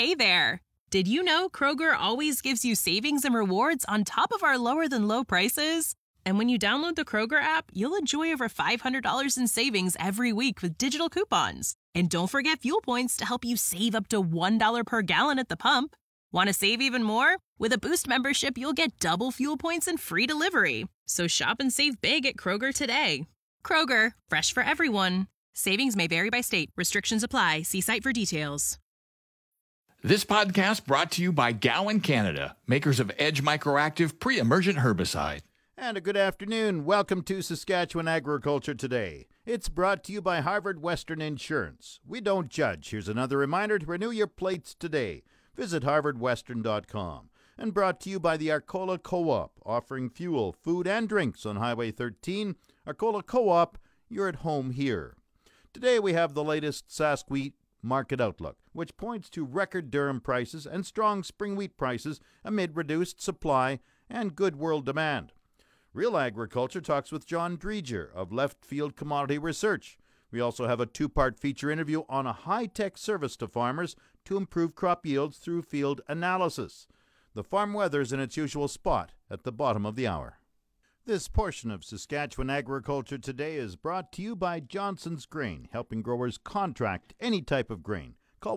Hey there! Did you know Kroger always gives you savings and rewards on top of our lower-than-low prices? And when you download the Kroger app, you'll enjoy over $500 in savings every week with digital coupons. And don't forget fuel points to help you save up to $1 per gallon at the pump. Want to save even more? With a Boost membership, you'll get double fuel points and free delivery. So shop and save big at Kroger today. Kroger, fresh for everyone. Savings may vary by state. Restrictions apply. See site for details. This podcast brought to you by Gowan Canada, makers of Edge Microactive Pre-Emergent Herbicide. And a good afternoon. Welcome to Saskatchewan Agriculture Today. It's brought to you by Harvard Western Insurance. We don't judge. Here's another reminder to renew your plates today. Visit harvardwestern.com. And brought to you by the Arcola Co-op, offering fuel, food, and drinks on Highway 13. Arcola Co-op, you're at home here. Today we have the latest Sask wheat market outlook, which points to record durum prices and strong spring wheat prices amid reduced supply and good world demand. Real Agriculture talks with John Dreger of Left Field Commodity Research. We also have a two-part feature interview on a high-tech service to farmers to improve crop yields through field analysis. The farm weather's in its usual spot at the bottom of the hour. This portion of Saskatchewan Agriculture Today is brought to you by Johnson's Grain, helping growers contract any type of grain. Call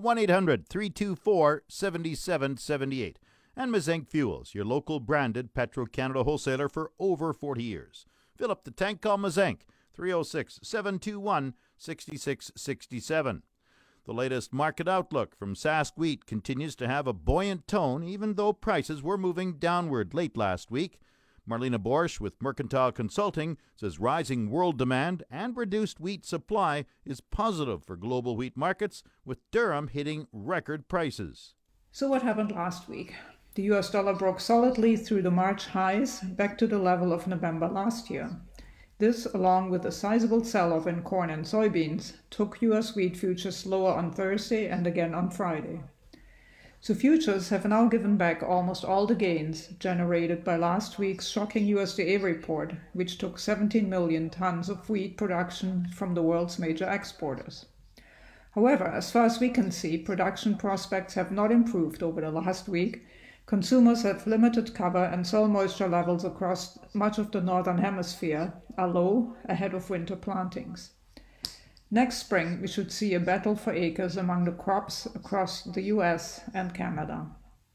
1-800-324-7778. And Mazenk Fuels, your local branded Petro-Canada wholesaler for over 40 years. Fill up the tank, call Mazenk, 306-721-6667. The latest market outlook from Sask Wheat continues to have a buoyant tone, even though prices were moving downward late last week. Marlena Borsch with Mercantile Consulting says rising world demand and reduced wheat supply is positive for global wheat markets, with durum hitting record prices. So what happened last week? The US dollar broke solidly through the March highs back to the level of November last year. This, along with a sizable sell-off in corn and soybeans, took US wheat futures lower on Thursday and again on Friday. So futures have now given back almost all the gains generated by last week's shocking USDA report, which took 17 million tons of wheat production from the world's major exporters. However, as far as we can see, production prospects have not improved over the last week. Consumers have limited cover and soil moisture levels across much of the northern hemisphere are low ahead of winter plantings. Next spring, we should see a battle for acres among the crops across the US and Canada.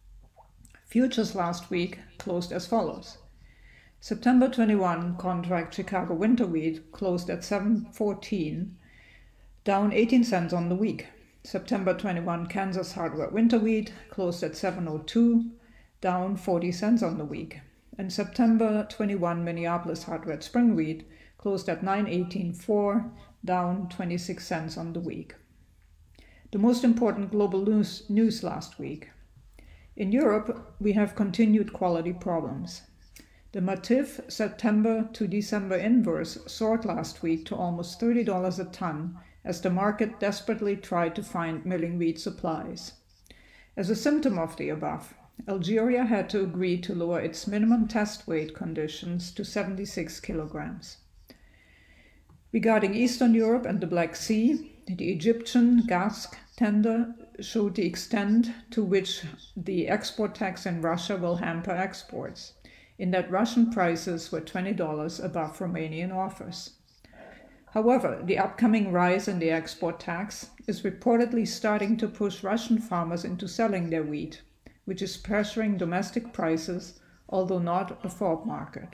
Futures last week closed as follows. September 21 contract Chicago winter wheat closed at $7.14, down 18 cents on the week. September 21 Kansas hardware winter wheat closed at $7.02, down 40 cents on the week. And September 21 Minneapolis hardware spring wheat closed at $9.18.4, down 26 cents on the week. The most important global news last week. In Europe, we have continued quality problems. The Matif September to December inverse soared last week to almost $30 a ton as the market desperately tried to find milling wheat supplies. As a symptom of the above, Algeria had to agree to lower its minimum test weight conditions to 76 kilograms. Regarding Eastern Europe and the Black Sea, the Egyptian GASC tender showed the extent to which the export tax in Russia will hamper exports, in that Russian prices were $20 above Romanian offers. However, the upcoming rise in the export tax is reportedly starting to push Russian farmers into selling their wheat, which is pressuring domestic prices, although not the forward market.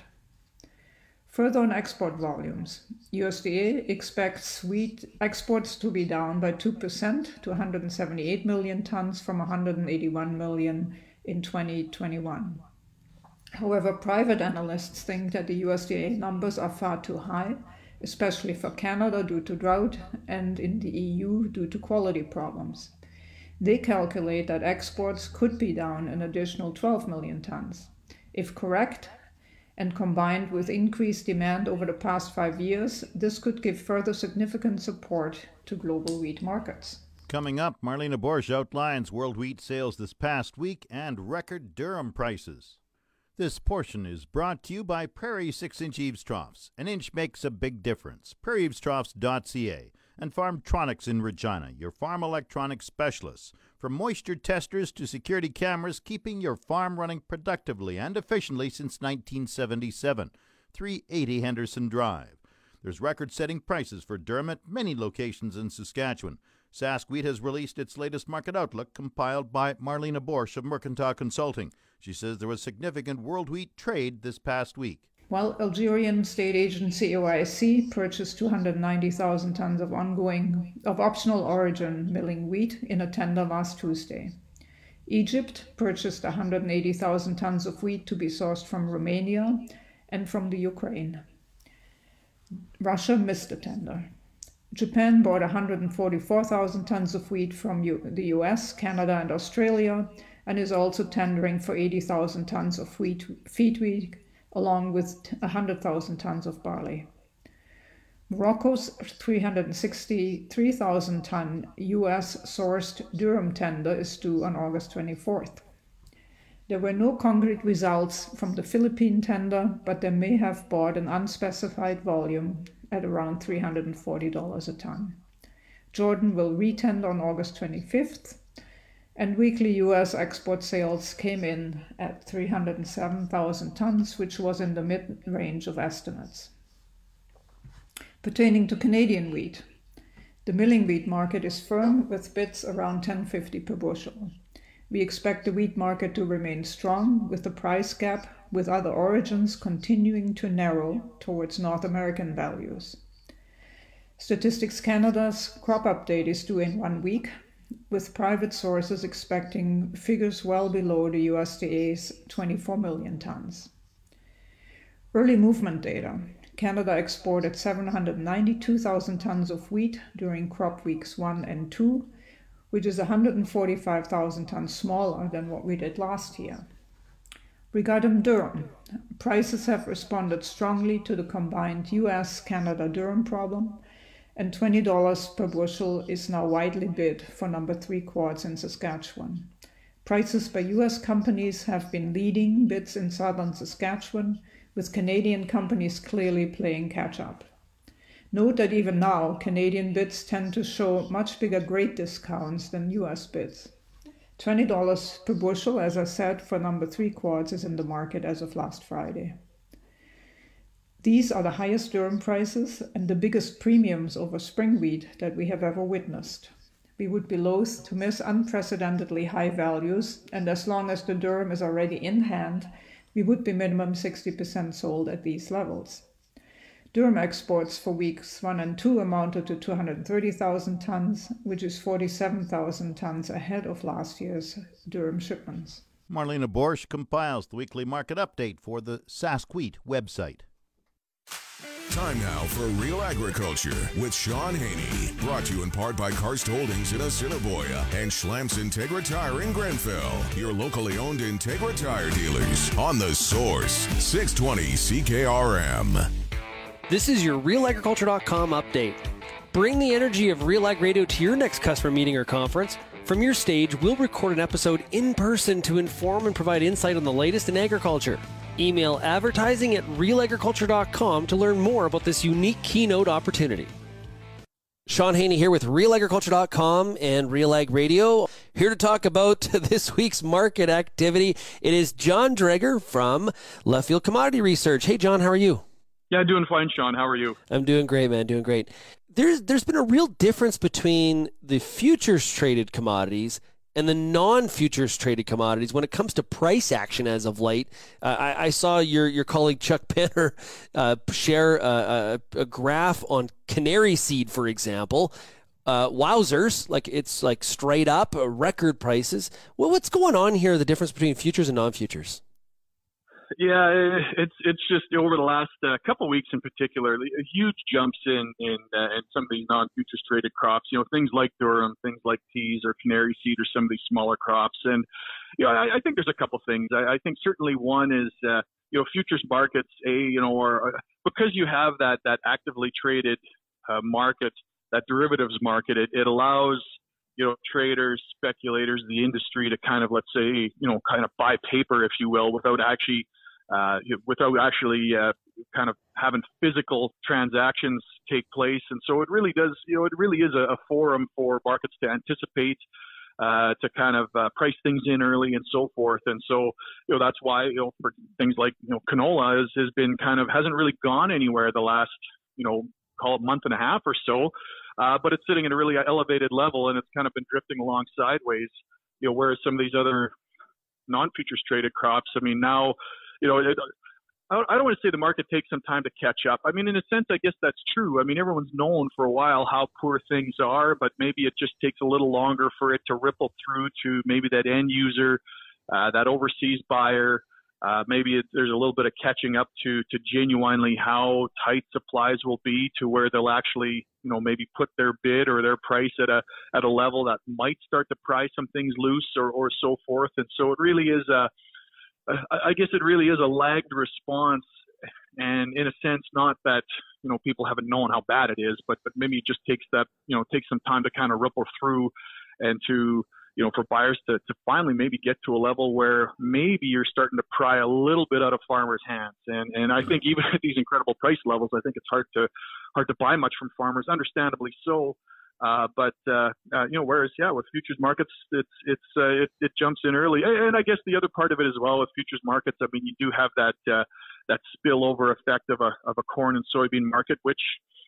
Further on export volumes, USDA expects wheat exports to be down by 2% to 178 million tons from 181 million in 2021. However, private analysts think that the USDA numbers are far too high, especially for Canada due to drought and in the EU due to quality problems. They calculate that exports could be down an additional 12 million tons. If correct, and combined with increased demand over the past 5 years, this could give further significant support to global wheat markets. Coming up, Marlena Borsch outlines world wheat sales this past week and record durum prices. This portion is brought to you by Prairie 6-inch eaves troughs. An inch makes a big difference. PrairieEavesTroughs.ca and Farmtronics in Regina, your farm electronics specialists. For From moisture testers to security cameras, keeping your farm running productively and efficiently since 1977. 380 Henderson Drive. There's record-setting prices for durum at many locations in Saskatchewan. Sask Wheat has released its latest market outlook, compiled by Marlena Borsch of Mercantile Consulting. She says there was significant world wheat trade this past week. While Algerian state agency OIC purchased 290,000 tons of optional origin milling wheat in a tender last Tuesday. Egypt purchased 180,000 tons of wheat to be sourced from Romania and from the Ukraine. Russia missed the tender. Japan bought 144,000 tons of wheat from the US, Canada, and Australia, and is also tendering for 80,000 tons of feed wheat, along with 100,000 tons of barley. Morocco's 363,000 ton US-sourced durum tender is due on August 24th. There were no concrete results from the Philippine tender, but they may have bought an unspecified volume at around $340 a ton. Jordan will retender on August 25th, and weekly U.S. export sales came in at 307,000 tons, which was in the mid-range of estimates. Pertaining to Canadian wheat, the milling wheat market is firm with bids around $10.50 per bushel. We expect the wheat market to remain strong, with the price gap with other origins continuing to narrow towards North American values. Statistics Canada's crop update is due in 1 week, with private sources expecting figures well below the USDA's 24 million tons. Early movement data. Canada exported 792,000 tons of wheat during crop weeks 1 and 2, which is 145,000 tons smaller than what we did last year. Regarding durum, prices have responded strongly to the combined US-Canada durum problem, and $20 per bushel is now widely bid for number 3 quarts in Saskatchewan. Prices by US companies have been leading bids in southern Saskatchewan, with Canadian companies clearly playing catch-up. Note that even now, Canadian bids tend to show much bigger grade discounts than US bids. $20 per bushel, as I said, for number 3 quarts is in the market as of last Friday. These are the highest durum prices and the biggest premiums over spring wheat that we have ever witnessed. We would be loath to miss unprecedentedly high values, and as long as the durum is already in hand, we would be minimum 60% sold at these levels. Durum exports for weeks 1 and 2 amounted to 230,000 tons, which is 47,000 tons ahead of last year's durum shipments. Marlena Borsch compiles the weekly market update for the Sask Wheat website. Time now for Real Agriculture with Sean Haney. Brought to you in part by Karst Holdings in Assiniboia and Schlamps Integra Tire in Grenfell. Your locally owned Integra Tire dealers on The Source, 620 CKRM. This is your RealAgriculture.com update. Bring the energy of Real Ag Radio to your next customer meeting or conference. From your stage, we'll record an episode in person to inform and provide insight on the latest in agriculture. Email advertising@realagriculture.com to learn more about this unique keynote opportunity. Sean Haney here with RealAgriculture.com and Real Ag Radio. Here to talk about this week's market activity. It is John Dreger from Left Field Commodity Research. Hey, John, how are you? Yeah, doing fine, Sean. How are you? I'm doing great, man. Doing great. There's been a real difference between the futures traded commodities and the non-futures traded commodities when it comes to price action as of late. I saw your colleague Chuck Penner share a graph on canary seed, for example. Wowzers, it's straight up record prices. Well, what's going on here, the difference between futures and non-futures? Yeah, it's just over the last couple of weeks in particular, huge jumps in some of these non-futures traded crops. Things like durum, things like peas or canary seed or some of these smaller crops. And I think there's a couple things. I think certainly one is futures markets. Because you have that actively traded market, that derivatives market, it allows traders, speculators, the industry to kind of, let's say, kind of buy paper, if you will, without actually kind of having physical transactions take place. And so it really does, it really is a forum for markets to anticipate to kind of price things in early and so forth. And so, that's why, for things like, canola has been hasn't really gone anywhere the last, call it month and a half or so. But it's sitting at a really elevated level, and it's kind of been drifting along sideways, whereas some of these other non-futures traded crops, I mean, now, I don't want to say the market takes some time to catch up. I mean, in a sense, I guess that's true. I mean, everyone's known for a while how poor things are, but maybe it just takes a little longer for it to ripple through to maybe that end user, that overseas buyer. Maybe there's a little bit of catching up to genuinely how tight supplies will be to where they'll actually, maybe put their bid or their price at a level that might start to pry some things loose or so forth. And so it really is I guess it really is a lagged response, and in a sense, not that, people haven't known how bad it is, but maybe it just takes that, takes some time to kind of ripple through and to, for buyers to finally maybe get to a level where maybe you're starting to pry a little bit out of farmers' hands. And I think even at these incredible price levels, I think it's hard to buy much from farmers, understandably so. But whereas, with futures markets, it jumps in early. And I guess the other part of it as well with futures markets, I mean, you do have that spillover effect of a corn and soybean market, which,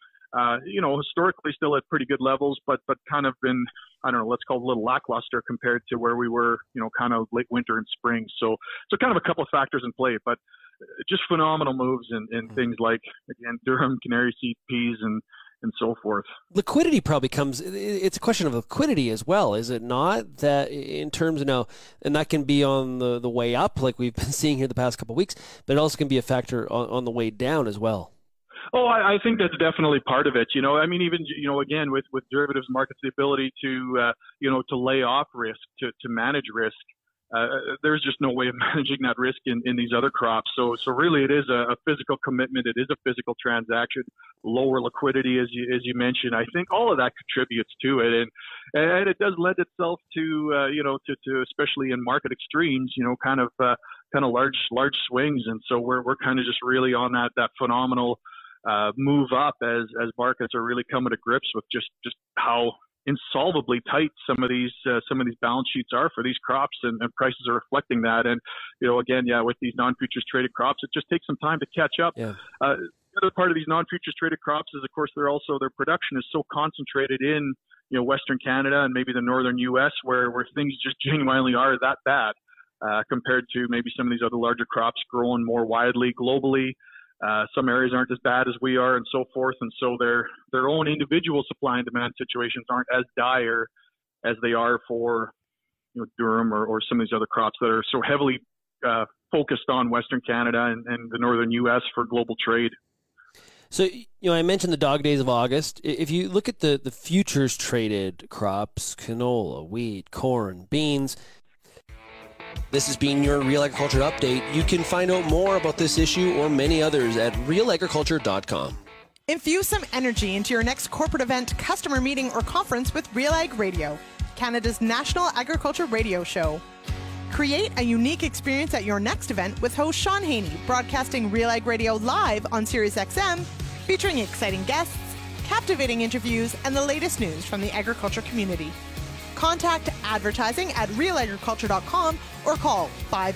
historically still at pretty good levels, but kind of been, I don't know, let's call it a little lackluster compared to where we were, kind of late winter and spring. So kind of a couple of factors in play, but just phenomenal moves in things like, again, durum, canary seed, peas, and so forth. Liquidity probably comes, it's a question of liquidity as well, is it not? That in terms of now, and that can be on the way up like we've been seeing here the past couple of weeks, but it also can be a factor on the way down as well. Oh, I think that's definitely part of it. I mean, even, again, with derivatives markets, the ability to, to lay off risk, to manage risk. There's just no way of managing that risk in these other crops. So really it is a physical commitment. It is a physical transaction, lower liquidity, as you mentioned. I think all of that contributes to it. And it does lend itself to, to especially in market extremes, kind of large swings. And so we're kind of just really on that phenomenal move up as markets are really coming to grips with just how insolvably tight some of these balance sheets are for these crops, and prices are reflecting that. And again, with these non-futures traded crops, it just takes some time to catch up. The other part of these non-futures traded crops is, of course, their production is so concentrated in Western Canada and maybe the northern U.S. where things just genuinely are that bad compared to maybe some of these other larger crops growing more widely globally. Some areas aren't as bad as we are and so forth. And so their own individual supply and demand situations aren't as dire as they are for durum or some of these other crops that are so heavily focused on Western Canada and the northern U.S. for global trade. So, I mentioned the dog days of August. If you look at the futures traded crops, canola, wheat, corn, beans. This has been your Real Agriculture Update. You can find out more about this issue or many others at realagriculture.com. Infuse some energy into your next corporate event, customer meeting, or conference with Real Ag Radio, Canada's national agriculture radio show. Create a unique experience at your next event with host Sean Haney, broadcasting Real Ag Radio live on SiriusXM, featuring exciting guests, captivating interviews, and the latest news from the agriculture community. Contact advertising at realagriculture.com or call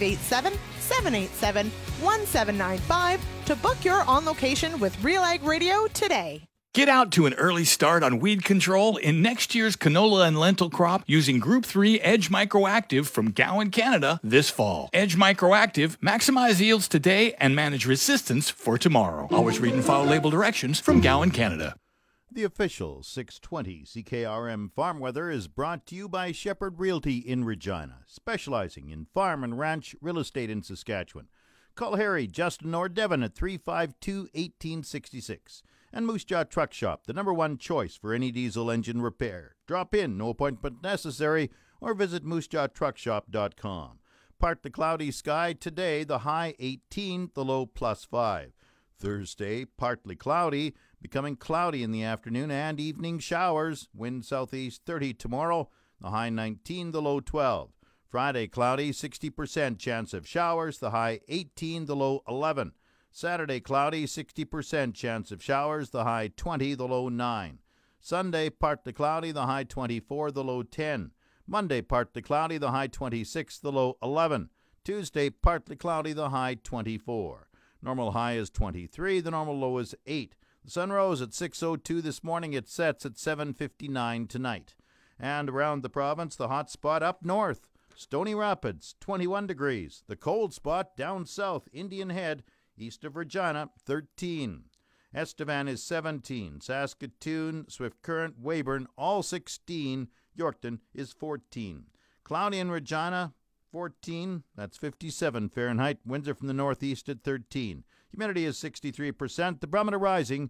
587-787-1795 to book your on location with Real Ag Radio today. Get out to an early start on weed control in next year's canola and lentil crop using Group 3 Edge Microactive from Gowan, Canada this fall. Edge Microactive, maximize yields today and manage resistance for tomorrow. Always read and follow label directions from Gowan, Canada. The official 620 CKRM Farm Weather is brought to you by Shepherd Realty in Regina, specializing in farm and ranch real estate in Saskatchewan. Call Harry, Justin, or Devin at 352-1866. And Moose Jaw Truck Shop, the #1 choice for any diesel engine repair. Drop in, no appointment necessary, or visit moosejawtruckshop.com. Partly cloudy sky today, the high 18, the low +5. Thursday, partly cloudy, becoming cloudy in the afternoon and evening showers. Wind southeast 30 tomorrow, the high 19, the low 12. Friday, cloudy, 60% chance of showers, the high 18, the low 11. Saturday, cloudy, 60% chance of showers, the high 20, the low 9. Sunday, partly cloudy, the high 24, the low 10. Monday, partly cloudy, the high 26, the low 11. Tuesday, partly cloudy, the high 24. Normal high is 23, the normal low is 8. The sun rose at 6:02 this morning. It sets at 7:59 tonight. And around the province, the hot spot up north, Stony Rapids, 21 degrees. The cold spot down south, Indian Head, east of Regina, 13. Estevan is 17. Saskatoon, Swift Current, Weyburn, all 16. Yorkton is 14. Cloudy in Regina, 14. That's 57 Fahrenheit. Winds are from the northeast at 13. Humidity is 63%. The barometer rising,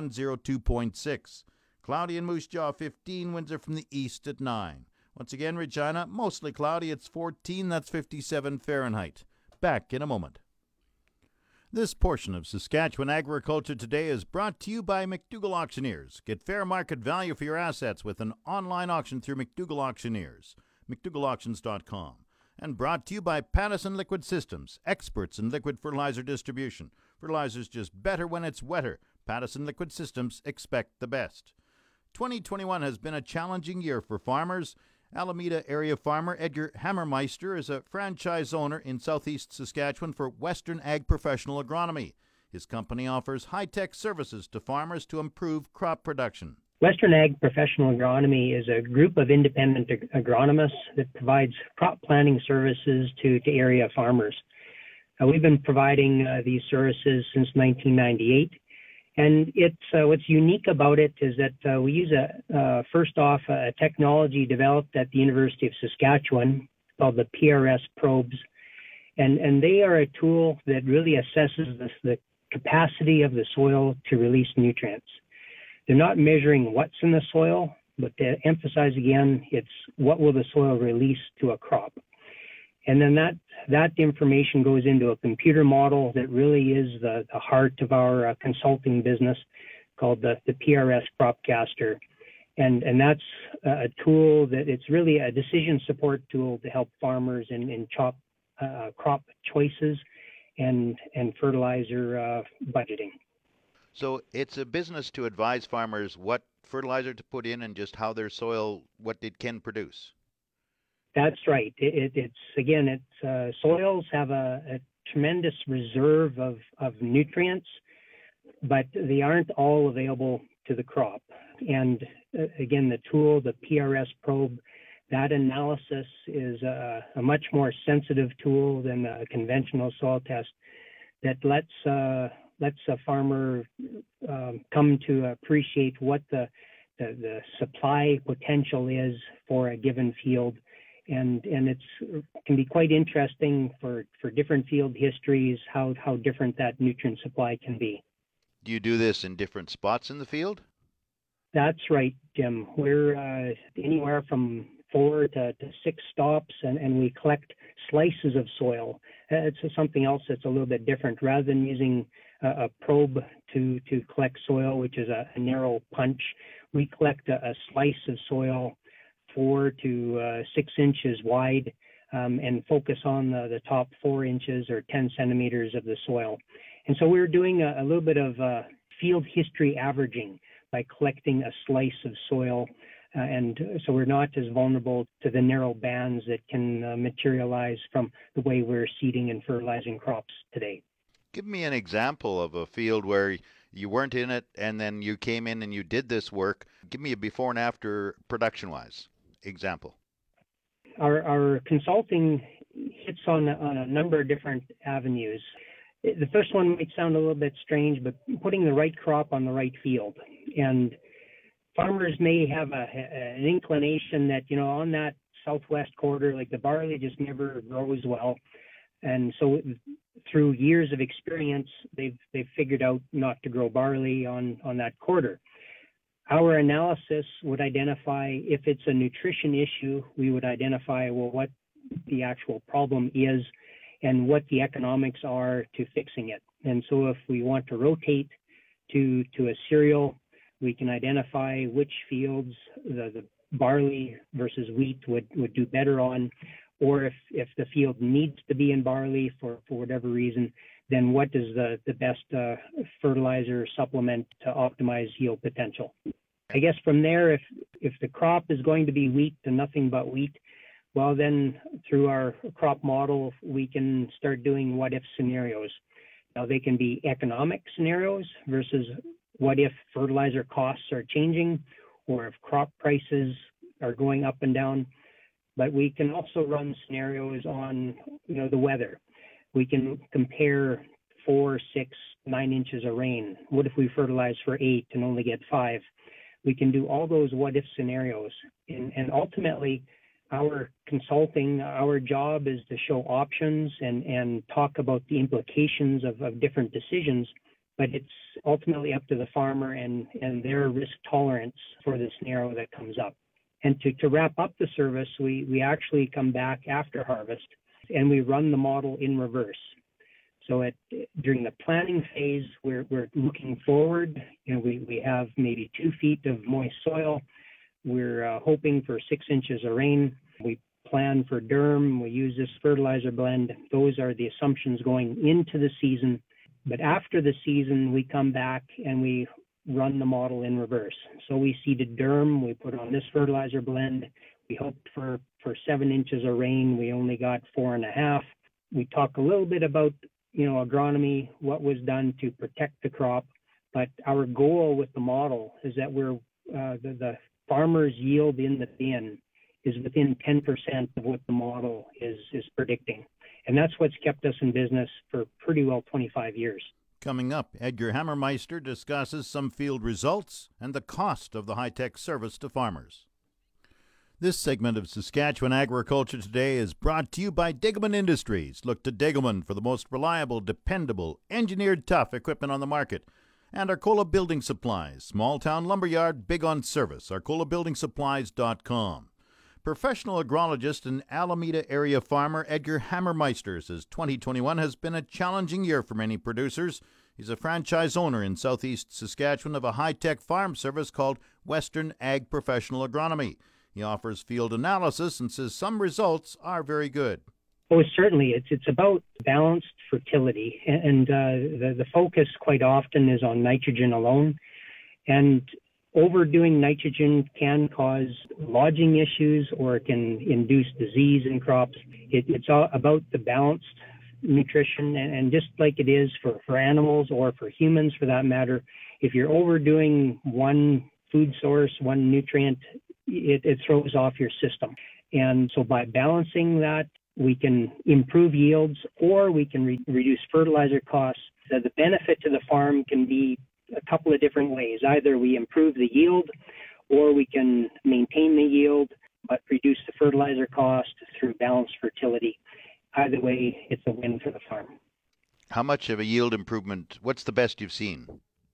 102.6. Cloudy in Moose Jaw, 15. Winds are from the east at 9. Once again, Regina, mostly cloudy. It's 14. That's 57 Fahrenheit. Back in a moment. This portion of Saskatchewan Agriculture Today is brought to you by McDougall Auctioneers. Get fair market value for your assets with an online auction through McDougall Auctioneers. McDougallAuctions.com. And brought to you by Pattison Liquid Systems, experts in liquid fertilizer distribution. Fertilizer's just better when it's wetter. Pattison Liquid Systems, expect the best. 2021 has been a challenging year for farmers. Alameda area farmer Edgar Hammermeister is a franchise owner in southeast Saskatchewan for Western Ag Professional Agronomy. His company offers high-tech services to farmers to improve crop production. Western Ag Professional Agronomy is a group of independent agronomists that provides crop planning services to area farmers. We've been providing these services since 1998. And it's what's unique about it is that we use first off a technology developed at the University of Saskatchewan called the PRS probes, and they are a tool that really assesses the capacity of the soil to release nutrients. They're not measuring what's in the soil, but to emphasize again, it's what will the soil release to a crop. And then that information goes into a computer model that really is the heart of our consulting business called the PRS Cropcaster. And that's a tool that it's really a decision support tool to help farmers in crop choices and fertilizer budgeting. So it's a business to advise farmers what fertilizer to put in and just how their soil, what it can produce. That's right. Soils have a tremendous reserve of nutrients, but they aren't all available to the crop. And again, the tool, the PRS probe, that analysis is a much more sensitive tool than a conventional soil test that lets a farmer come to appreciate what the supply potential is for a given field. And it can be quite interesting for different field histories, how different that nutrient supply can be. Do you do this in different spots in the field? That's right, Jim. We're anywhere from 4 to 6 stops, and we collect slices of soil. It's something else that's a little bit different. Rather than using a probe to collect soil, which is a narrow punch, we collect a slice of soil 4 to 6 inches wide and focus on the top 4 inches or 10 centimeters of the soil. And so we're doing a little bit of field history averaging by collecting a slice of soil. And so we're not as vulnerable to the narrow bands that can materialize from the way we're seeding and fertilizing crops today. Give me an example of a field where you weren't in it and then you came in and you did this work. Give me a before and after production-wise example. Our consulting hits on a number of different avenues. The first one might sound a little bit strange, but putting the right crop on the right field. And farmers may have an inclination that, on that southwest quarter, like the barley just never grows well. And so through years of experience, they've figured out not to grow barley on that quarter. Our analysis would identify if it's a nutrition issue, we would identify, what the actual problem is and what the economics are to fixing it. And so if we want to rotate to a cereal, we can identify which fields the barley versus wheat would do better on, or if the field needs to be in barley for whatever reason, then what is the best fertilizer supplement to optimize yield potential? I guess from there, if the crop is going to be wheat and nothing but wheat, well, then through our crop model, we can start doing what-if scenarios. Now, they can be economic scenarios versus what if fertilizer costs are changing or if crop prices are going up and down. But we can also run scenarios on, the weather. We can compare 4, 6, 9 inches of rain. What if we fertilize for 8 and only get 5? We can do all those what-if scenarios. And ultimately, our consulting, our job is to show options and talk about the implications of different decisions, but it's ultimately up to the farmer and their risk tolerance for the scenario that comes up. And to wrap up the service, we actually come back after harvest and we run the model in reverse. So during the planning phase, we're looking forward. We have maybe 2 feet of moist soil. We're hoping for 6 inches of rain. We plan for durum. We use this fertilizer blend. Those are the assumptions going into the season. But after the season, we come back and we run the model in reverse. So we seeded durum. We put on this fertilizer blend. We hoped for 7 inches of rain. We only got 4.5. We talk a little bit about, agronomy, what was done to protect the crop. But our goal with the model is that the farmer's yield in the bin is within 10% of what the model is predicting. And that's what's kept us in business for pretty well 25 years. Coming up, Edgar Hammermeister discusses some field results and the cost of the high-tech service to farmers. This segment of Saskatchewan Agriculture Today is brought to you by Degelman Industries. Look to Degelman for the most reliable, dependable, engineered tough equipment on the market. And Arcola Building Supplies, small town lumberyard, big on service. ArcolaBuildingSupplies.com. Professional agrologist and Alameda area farmer Edgar Hammermeister says 2021 has been a challenging year for many producers. He's a franchise owner in southeast Saskatchewan of a high-tech farm service called Western Ag Professional Agronomy. He offers field analysis and says some results are very good. Oh, certainly. It's about balanced fertility, and the focus quite often is on nitrogen alone. And overdoing nitrogen can cause lodging issues or it can induce disease in crops. It's all about the balanced nutrition, and just like it is for animals or for humans for that matter, if you're overdoing one food source, one nutrient, it throws off your system. And so by balancing that, we can improve yields or we can reduce fertilizer costs. So the benefit to the farm can be a couple of different ways. Either we improve the yield or we can maintain the yield but reduce the fertilizer cost through balanced fertility. Either way, it's a win for the farm. How much of a yield improvement? What's the best you've seen?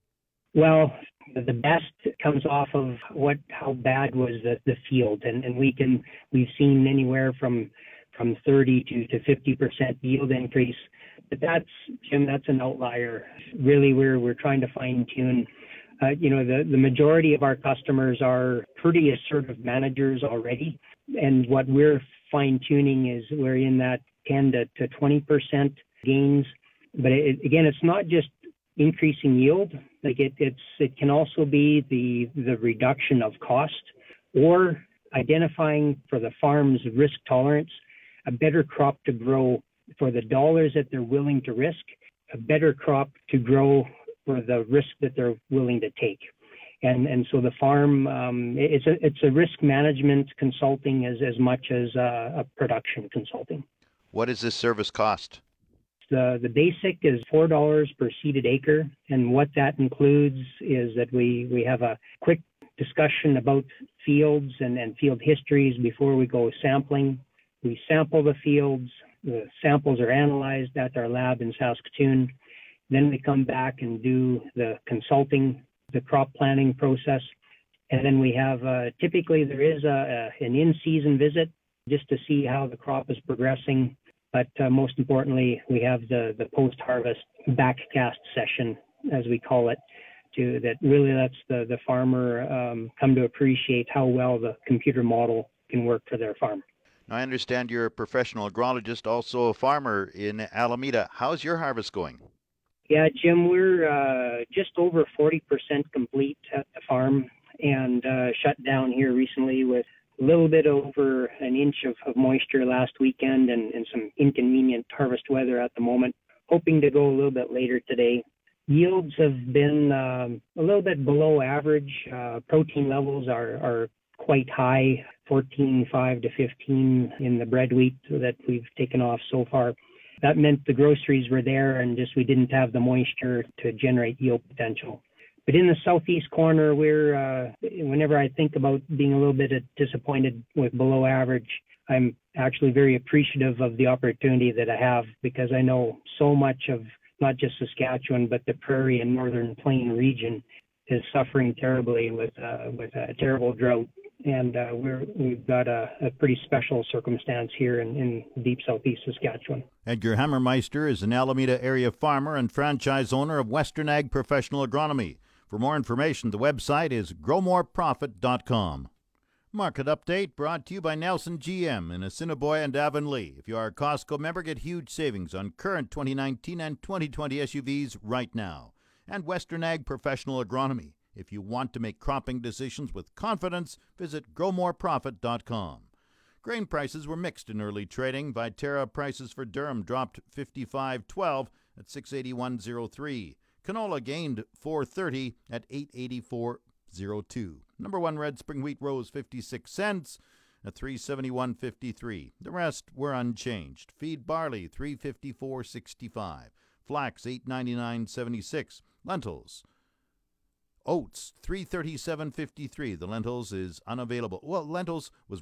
Well, the best comes off of how bad was the field, and we've seen anywhere from 30 to 50% yield increase. But Jim, that's an outlier. Really, we're trying to fine tune. The majority of our customers are pretty assertive managers already, and what we're fine tuning is we're in that 10 to 20% gains. But again, it's not just increasing yield. Like it can also be the reduction of cost or identifying for the farm's risk tolerance a better crop to grow for the dollars that they're willing to risk, a better crop to grow for the risk that they're willing to take. And so the farm, it's a risk management consulting as much as a production consulting. What does this service cost? The basic is $4 per seeded acre, and what that includes is that we have a quick discussion about fields and field histories before we go sampling. We sample the fields. The samples are analyzed at our lab in Saskatoon. Then we come back and do the consulting, the crop planning process. And then we have, typically there is an in-season visit just to see how the crop is progressing. But most importantly, we have the post-harvest backcast session, as we call it, that really lets the farmer come to appreciate how well the computer model can work for their farm. I understand you're a professional agrologist, also a farmer in Alameda. How's your harvest going? Yeah, Jim, we're just over 40% complete at the farm, and shut down here recently with a little bit over an inch of moisture last weekend and some inconvenient harvest weather at the moment. Hoping to go a little bit later today. Yields have been a little bit below average. Protein levels are quite high, 14.5 to 15 in the bread wheat that we've taken off so far. That meant the groceries were there and just we didn't have the moisture to generate yield potential. But in the southeast corner, we're whenever I think about being a little bit disappointed with below average, I'm actually very appreciative of the opportunity that I have because I know so much of not just Saskatchewan, but the prairie and northern plain region is suffering terribly with a terrible drought. And we've got a pretty special circumstance here in deep southeast Saskatchewan. Edgar Hammermeister is an Alameda area farmer and franchise owner of Western Ag Professional Agronomy. For more information, the website is growmoreprofit.com. Market update brought to you by Nelson GM in Assiniboia and Avonlea. If you are a Costco member, get huge savings on current 2019 and 2020 SUVs right now. And Western Ag Professional Agronomy. If you want to make cropping decisions with confidence, visit growmoreprofit.com. Grain prices were mixed in early trading. Viterra prices for durum dropped 55.12 at 681.03. Canola gained 4.30 at 884.02. Number one red spring wheat rose 56 cents at 371.53. The rest were unchanged. Feed barley 354.65. Flax 899.76. Lentils. Oats, $337.53. The lentils is unavailable. Well, lentils was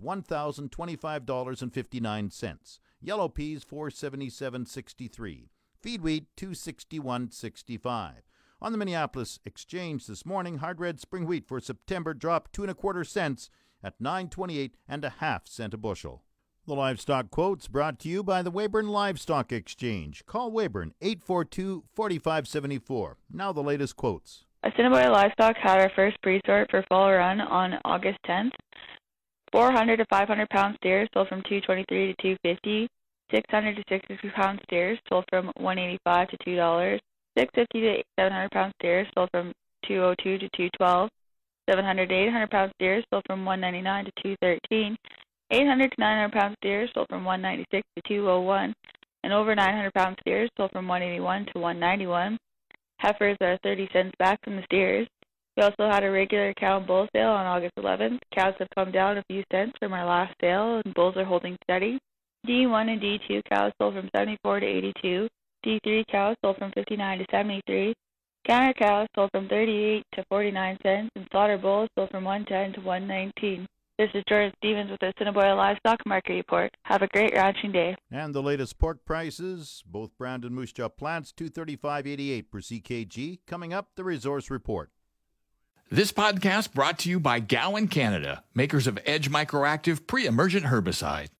$1,025.59. Yellow peas, $477.63. Feed wheat, $261.65. On the Minneapolis Exchange this morning, hard red spring wheat for September dropped 2 1/4 cents at 9.28 cents a bushel. The livestock quotes brought to you by the Weyburn Livestock Exchange. Call Weyburn 842-4574. Now the latest quotes. Assiniboia Livestock had our first pre-sort for fall run on August 10th. 400 to 500 pound steers sold from $223 to $250. 600 to 650 pound steers sold from $185 to $2. 650 to 700 pound steers sold from $202 to $212. 700 to 800 pound steers sold from $199 to $213. 800 to 900 pound steers sold from $196 to $201. And over 900 pound steers sold from $181 to $191. Heifers are 30 cents back from the steers. We also had a regular cow and bull sale on August 11th. Cows have come down a few cents from our last sale, and bulls are holding steady. D1 and D2 cows sold from 74 to 82. D3 cows sold from 59 to 73. Counter cows sold from 38 to 49 cents, and slaughter bulls sold from 110 to 119. This is Jordan Stevens with the Assiniboia Livestock Market Report. Have a great ranching day. And the latest pork prices, both brand and Moose Jaw plants, $235.88 per CKG. Coming up, the Resource Report. This podcast brought to you by Gowan Canada, makers of Edge Microactive pre-emergent herbicide.